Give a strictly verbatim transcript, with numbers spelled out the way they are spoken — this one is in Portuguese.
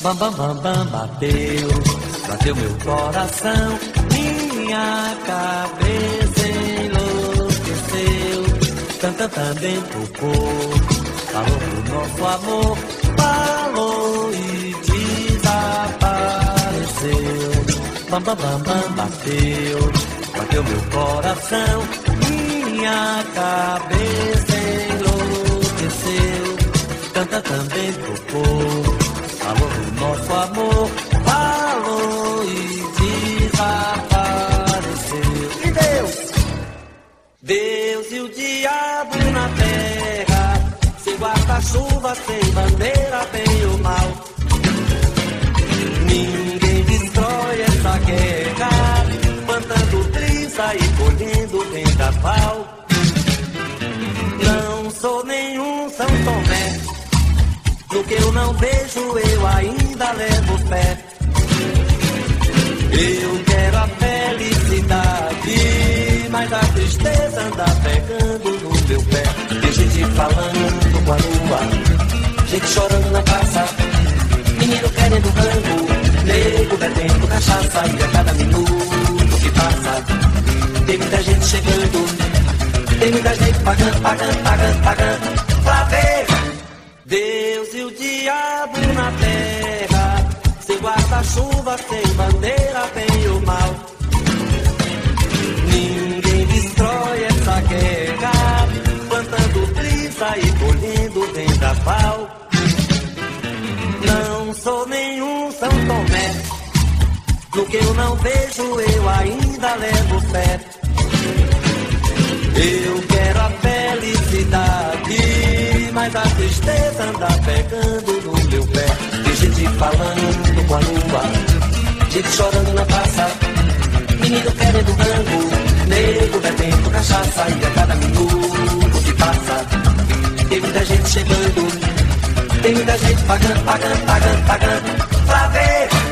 Bam, bam, bam, bam, bateu, bateu meu coração, minha cabeça enlouqueceu. Tan, tan, também tocou, falou pro nosso amor, falou e desapareceu. Bam, bam, bam, bam, bateu, bateu meu coração, minha cabeça enlouqueceu. Tan, tan, também tocou, falou do nosso amor, falou e desapareceu. E Deus, Deus e o diabo na terra, sem guarda-chuva, sem bandeira, bem ou mal. Ninguém destrói essa guerra, plantando brisa e colhendo vendaval. Não sou nenhum São Tomé, no que eu não vejo eu ainda levo fé. Eu quero a felicidade, mas a tristeza anda pegando no meu pé. Tem gente falando com a lua, gente chorando na praça, menino querendo rango, nego bebendo cachaça. E a cada minuto que passa, tem muita gente chegando, tem muita gente pagando, pagando, pagando, pagando pra ver. Deus e o diabo na terra, sem guarda-chuva, sem bandeira, bem ou mal. Ninguém destrói essa guerra, plantando brisa e colhendo vendaval. Não sou nenhum São Tomé, no que eu não vejo eu ainda levo fé. Eu quero a felicidade, mas a tristeza anda pegando no meu pé. Tem gente falando com a lua, gente chorando na praça, menino querendo rango, nego bebendo cachaça. E a cada minuto que passa, tem muita gente chegando, tem muita gente pagando, pagando, pagando, pagando pra ver.